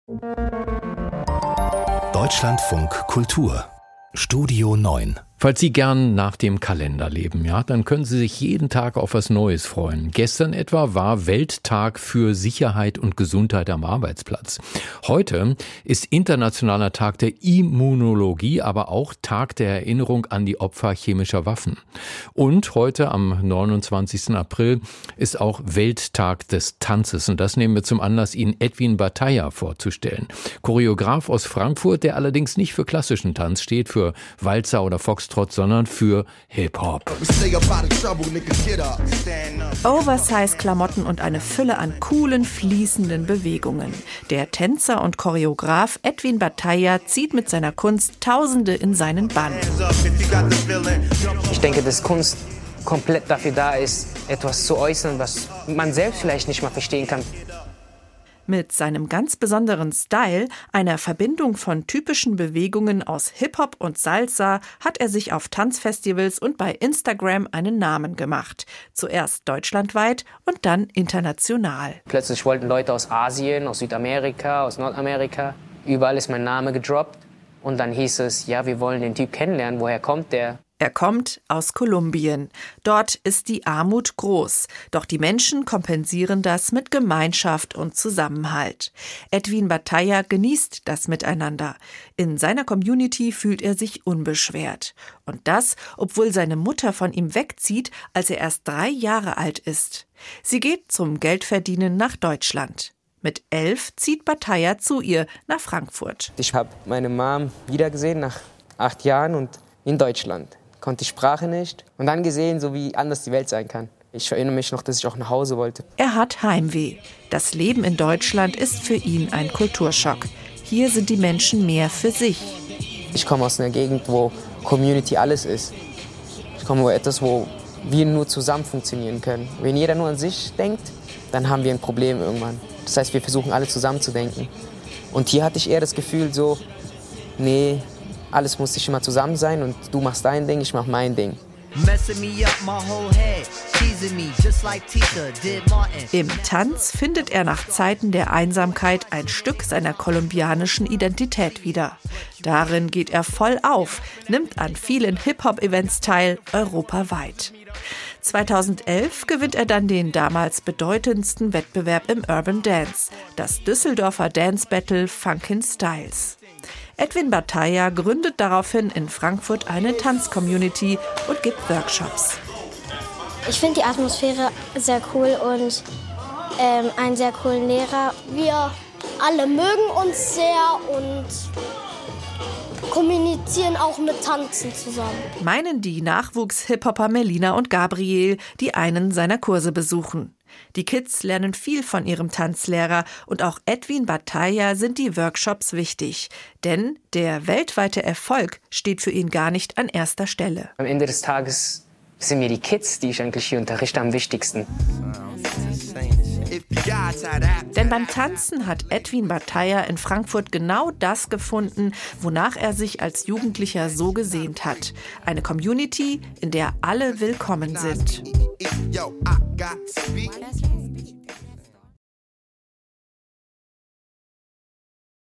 Deutschlandfunk Kultur Studio 9. Falls Sie gern nach dem Kalender leben, dann können Sie sich jeden Tag auf was Neues freuen. Gestern etwa war Welttag für Sicherheit und Gesundheit am Arbeitsplatz. Heute ist Internationaler Tag der Immunologie, aber auch Tag der Erinnerung an die Opfer chemischer Waffen. Und heute am 29. April ist auch Welttag des Tanzes. Und das nehmen wir zum Anlass, Ihnen Edwin Bataja vorzustellen. Choreograf aus Frankfurt, der allerdings nicht für klassischen Tanz steht, für Walzer oder Foxtrot, sondern für Hip-Hop. Oversize-Klamotten und eine Fülle an coolen, fließenden Bewegungen. Der Tänzer und Choreograf Edwin Bataja zieht mit seiner Kunst Tausende in seinen Bann. Ich denke, dass Kunst komplett dafür da ist, etwas zu äußern, was man selbst vielleicht nicht mal verstehen kann. Mit seinem ganz besonderen Style, einer Verbindung von typischen Bewegungen aus Hip-Hop und Salsa, hat er sich auf Tanzfestivals und bei Instagram einen Namen gemacht. Zuerst deutschlandweit und dann international. Plötzlich wollten Leute aus Asien, aus Südamerika, aus Nordamerika, überall ist mein Name gedroppt. Und dann hieß es, ja, wir wollen den Typ kennenlernen, woher kommt der? Er kommt aus Kolumbien. Dort ist die Armut groß. Doch die Menschen kompensieren das mit Gemeinschaft und Zusammenhalt. Edwin Bataja genießt das Miteinander. In seiner Community fühlt er sich unbeschwert. Und das, obwohl seine Mutter von ihm wegzieht, als er erst 3 Jahre alt ist. Sie geht zum Geldverdienen nach Deutschland. Mit 11 zieht Bataja zu ihr nach Frankfurt. Ich habe meine Mom wiedergesehen nach 8 Jahren und in Deutschland. Konnte die Sprache nicht und dann gesehen, so wie anders die Welt sein kann. Ich erinnere mich noch, dass ich auch nach Hause wollte. Er hat Heimweh. Das Leben in Deutschland ist für ihn ein Kulturschock. Hier sind die Menschen mehr für sich. Ich komme aus einer Gegend, wo Community alles ist. Ich komme aus etwas, wo wir nur zusammen funktionieren können. Wenn jeder nur an sich denkt, dann haben wir ein Problem irgendwann. Das heißt, wir versuchen alle zusammen zu denken. Und hier hatte ich eher das Gefühl so, nee, alles muss nicht immer zusammen sein und du machst dein Ding, ich mach mein Ding. Im Tanz findet er nach Zeiten der Einsamkeit ein Stück seiner kolumbianischen Identität wieder. Darin geht er voll auf, nimmt an vielen Hip-Hop-Events teil, europaweit. 2011 gewinnt er dann den damals bedeutendsten Wettbewerb im Urban Dance, das Düsseldorfer Dance Battle Funkin' Styles. Edwin Bataja gründet daraufhin in Frankfurt eine Tanzcommunity und gibt Workshops. Ich finde die Atmosphäre sehr cool und einen sehr coolen Lehrer. Wir alle mögen uns sehr und kommunizieren auch mit Tanzen zusammen. Meinen die Nachwuchs-Hip-Hopper Melina und Gabriel, die einen seiner Kurse besuchen. Die Kids lernen viel von ihrem Tanzlehrer und auch Edwin Bataja sind die Workshops wichtig. Denn der weltweite Erfolg steht für ihn gar nicht an erster Stelle. Am Ende des Tages sind mir die Kids, die ich eigentlich hier unterrichte, am wichtigsten. Denn beim Tanzen hat Edwin Bataja in Frankfurt genau das gefunden, wonach er sich als Jugendlicher so gesehnt hat. Eine Community, in der alle willkommen sind.